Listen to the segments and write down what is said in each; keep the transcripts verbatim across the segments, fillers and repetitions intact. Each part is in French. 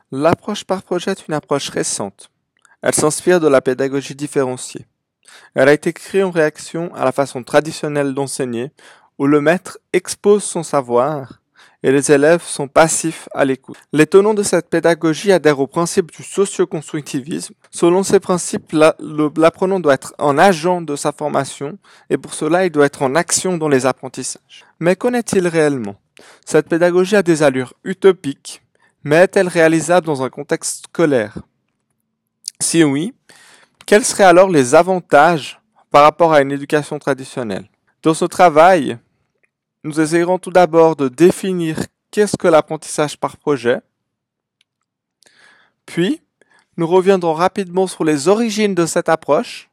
L'approche par projet est une approche récente. Elle s'inspire de la pédagogie différenciée. Elle a été créée en réaction à la façon traditionnelle d'enseigner, où le maître expose son savoir et les élèves sont passifs à l'écoute. Les tenants de cette pédagogie adhèrent au principe du socio-constructivisme. Selon ces principes, la- le- l'apprenant doit être un agent de sa formation et pour cela, il doit être en action dans les apprentissages. Mais qu'en est-il réellement? Cette pédagogie a des allures utopiques, mais est-elle réalisable dans un contexte scolaire? Si oui, quels seraient alors les avantages par rapport à une éducation traditionnelle? Dans ce travail, nous essayerons tout d'abord de définir qu'est-ce que l'apprentissage par projet, puis nous reviendrons rapidement sur les origines de cette approche.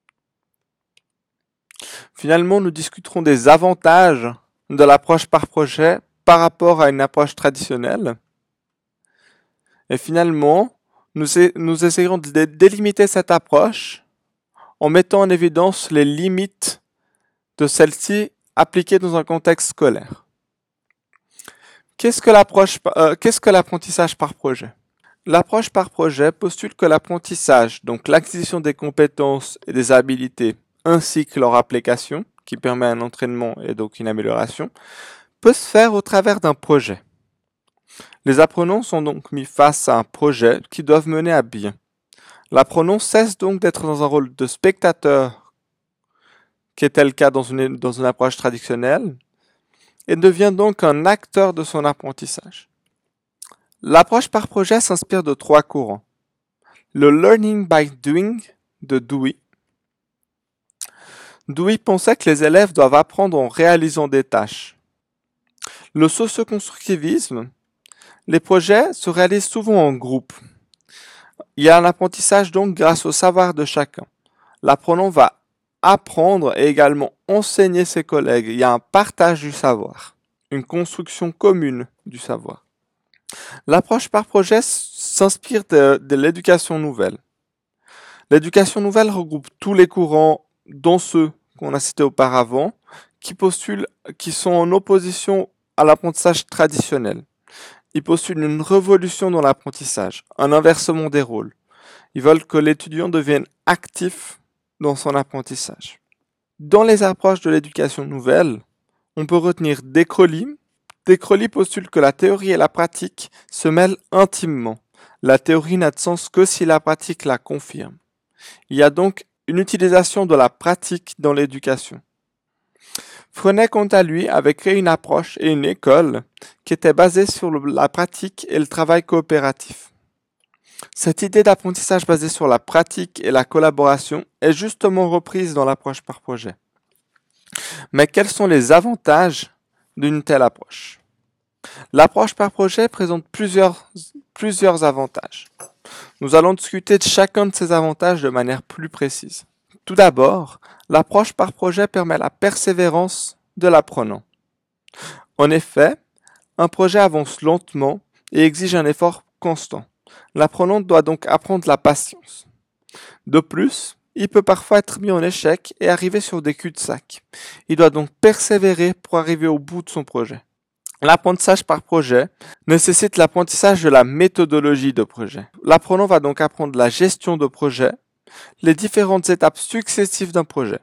Finalement, nous discuterons des avantages de l'approche par projet par rapport à une approche traditionnelle. Et finalement, nous, nous essayerons de délimiter cette approche en mettant en évidence les limites de celle-ci appliquée dans un contexte scolaire. Qu'est-ce que l'approche, euh, qu'est-ce que l'apprentissage par projet? L'approche par projet postule que l'apprentissage, donc l'acquisition des compétences et des habilités, ainsi que leur application, qui permet un entraînement et donc une amélioration, peut se faire au travers d'un projet. Les apprenants sont donc mis face à un projet qu'ils doivent mener à bien. L'apprenant cesse donc d'être dans un rôle de spectateur, qui était le cas dans une, dans une approche traditionnelle, et devient donc un acteur de son apprentissage. L'approche par projet s'inspire de trois courants. Le learning by doing de Dewey. Dewey pensait que les élèves doivent apprendre en réalisant des tâches. Le socio-constructivisme, les projets se réalisent souvent en groupe. Il y a un apprentissage donc grâce au savoir de chacun. L'apprenant va apprendre et également enseigner ses collègues. Il y a un partage du savoir, une construction commune du savoir. L'approche par projet s'inspire de, de l'éducation nouvelle. L'éducation nouvelle regroupe tous les courants, dont ceux qu'on a cités auparavant, qui postulent, qui sont en opposition à l'apprentissage traditionnel. Ils postulent une révolution dans l'apprentissage, un inversement des rôles. Ils veulent que l'étudiant devienne actif dans son apprentissage. Dans les approches de l'éducation nouvelle, on peut retenir De Crowley. De Crowley postule que la théorie et la pratique se mêlent intimement. La théorie n'a de sens que si la pratique la confirme. Il y a donc une utilisation de la pratique dans l'éducation. Freinet, quant à lui, avait créé une approche et une école qui était basée sur le, la pratique et le travail coopératif. Cette idée d'apprentissage basée sur la pratique et la collaboration est justement reprise dans l'approche par projet. Mais quels sont les avantages d'une telle approche? L'approche par projet présente plusieurs, plusieurs avantages. Nous allons discuter de chacun de ces avantages de manière plus précise. Tout d'abord, l'approche par projet permet la persévérance de l'apprenant. En effet, un projet avance lentement et exige un effort constant. L'apprenant doit donc apprendre la patience. De plus, il peut parfois être mis en échec et arriver sur des cul-de-sac. Il doit donc persévérer pour arriver au bout de son projet. L'apprentissage par projet nécessite l'apprentissage de la méthodologie de projet. L'apprenant va donc apprendre la gestion de projet, les différentes étapes successives d'un projet.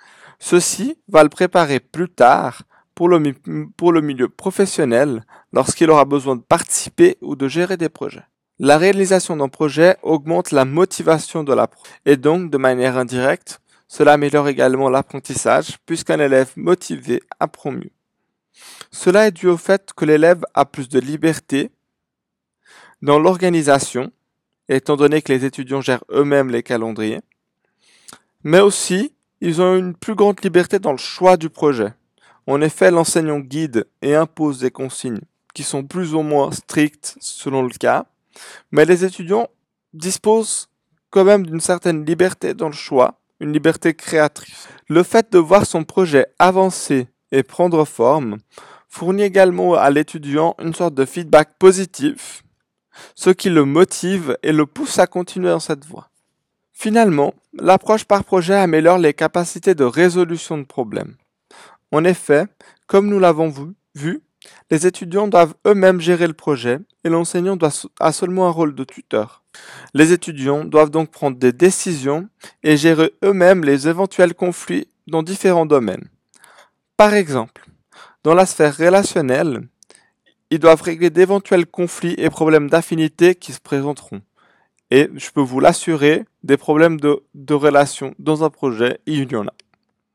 Ceci va le préparer plus tard pour le, pour le milieu professionnel lorsqu'il aura besoin de participer ou de gérer des projets. La réalisation d'un projet augmente la motivation de l'apprenant et donc, de manière indirecte, cela améliore également l'apprentissage puisqu'un élève motivé apprend mieux. Cela est dû au fait que l'élève a plus de liberté dans l'organisation, étant donné que les étudiants gèrent eux-mêmes les calendriers, mais aussi ils ont une plus grande liberté dans le choix du projet. En effet, l'enseignant guide et impose des consignes qui sont plus ou moins strictes selon le cas, mais les étudiants disposent quand même d'une certaine liberté dans le choix, une liberté créatrice. Le fait de voir son projet avancer et prendre forme fournit également à l'étudiant une sorte de feedback positif, ce qui le motive et le pousse à continuer dans cette voie. Finalement, l'approche par projet améliore les capacités de résolution de problèmes. En effet, comme nous l'avons vu, les étudiants doivent eux-mêmes gérer le projet et l'enseignant doit, a seulement un rôle de tuteur. Les étudiants doivent donc prendre des décisions et gérer eux-mêmes les éventuels conflits dans différents domaines. Par exemple, dans la sphère relationnelle, ils doivent régler d'éventuels conflits et problèmes d'affinité qui se présenteront. Et je peux vous l'assurer, des problèmes de, de relation dans un projet, il y en a.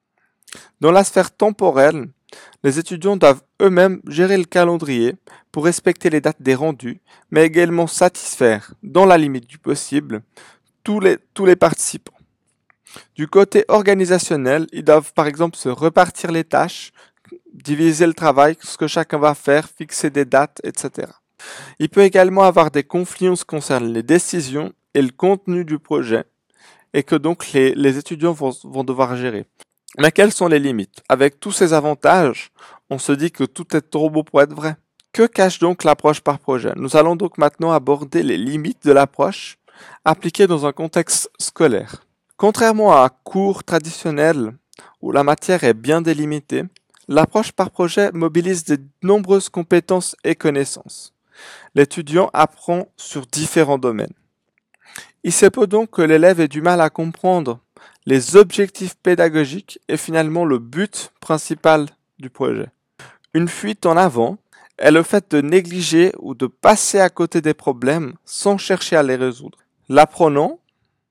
Dans la sphère temporelle, les étudiants doivent eux-mêmes gérer le calendrier pour respecter les dates des rendus, mais également satisfaire, dans la limite du possible, tous les, tous les participants. Du côté organisationnel, ils doivent par exemple se repartir les tâches, diviser le travail, ce que chacun va faire, fixer des dates, et cetera. Il peut également avoir des conflits en ce qui concerne les décisions et le contenu du projet, et que donc les, les étudiants vont, vont devoir gérer. Mais quelles sont les limites? Avec tous ces avantages, on se dit que tout est trop beau pour être vrai. Que cache donc l'approche par projet? Nous allons donc maintenant aborder les limites de l'approche appliquée dans un contexte scolaire. Contrairement à un cours traditionnel où la matière est bien délimitée, l'approche par projet mobilise de nombreuses compétences et connaissances. L'étudiant apprend sur différents domaines. Il se peut donc que l'élève ait du mal à comprendre les objectifs pédagogiques et finalement le but principal du projet. Une fuite en avant est le fait de négliger ou de passer à côté des problèmes sans chercher à les résoudre. L'apprenant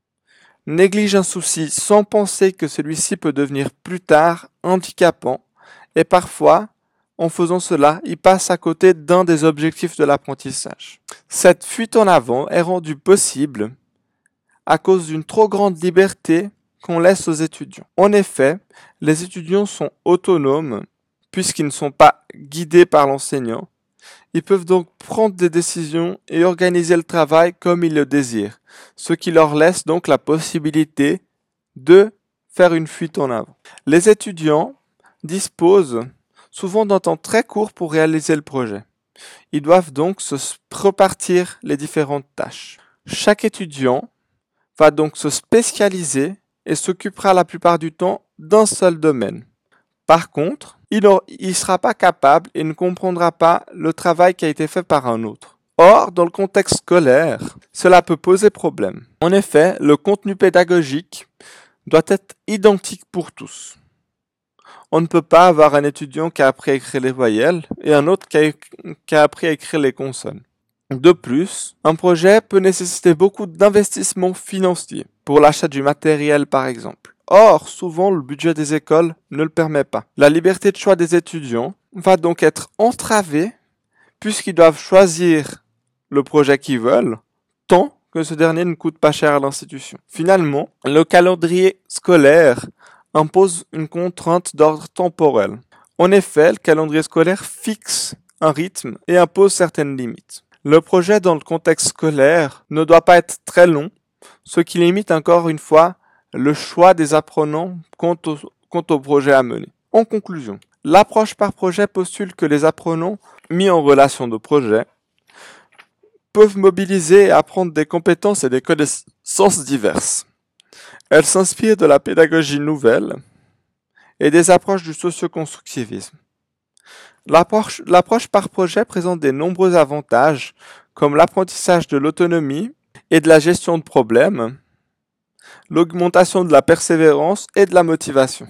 néglige un souci sans penser que celui-ci peut devenir plus tard handicapant et parfois, en faisant cela, il passe à côté d'un des objectifs de l'apprentissage. Cette fuite en avant est rendue possible à cause d'une trop grande liberté qu'on laisse aux étudiants. En effet, les étudiants sont autonomes puisqu'ils ne sont pas guidés par l'enseignant. Ils peuvent donc prendre des décisions et organiser le travail comme ils le désirent, ce qui leur laisse donc la possibilité de faire une fuite en avant. Les étudiants disposent souvent d'un temps très court pour réaliser le projet. Ils doivent donc se repartir les différentes tâches. Chaque étudiant va donc se spécialiser et s'occupera la plupart du temps d'un seul domaine. Par contre, il ne sera pas capable et ne comprendra pas le travail qui a été fait par un autre. Or, dans le contexte scolaire, cela peut poser problème. En effet, le contenu pédagogique doit être identique pour tous. On ne peut pas avoir un étudiant qui a appris à écrire les voyelles et un autre qui a, qui a appris à écrire les consonnes. De plus, un projet peut nécessiter beaucoup d'investissements financiers pour l'achat du matériel par exemple. Or, souvent, le budget des écoles ne le permet pas. La liberté de choix des étudiants va donc être entravée puisqu'ils doivent choisir le projet qu'ils veulent, tant que ce dernier ne coûte pas cher à l'institution. Finalement, le calendrier scolaire impose une contrainte d'ordre temporel. En effet, le calendrier scolaire fixe un rythme et impose certaines limites. Le projet dans le contexte scolaire ne doit pas être très long, ce qui limite encore une fois le choix des apprenants quant au, quant au projet à mener. En conclusion, l'approche par projet postule que les apprenants mis en relation de projet peuvent mobiliser et apprendre des compétences et des connaissances diverses. Elle s'inspire de la pédagogie nouvelle et des approches du socio-constructivisme. L'approche, l'approche par projet présente de nombreux avantages comme l'apprentissage de l'autonomie et de la gestion de problèmes, l'augmentation de la persévérance et de la motivation,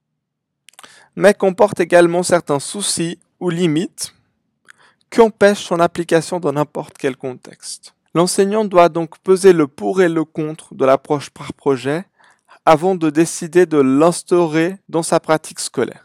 mais comporte également certains soucis ou limites qui empêchent son application dans n'importe quel contexte. L'enseignant doit donc peser le pour et le contre de l'approche par projet avant de décider de l'instaurer dans sa pratique scolaire.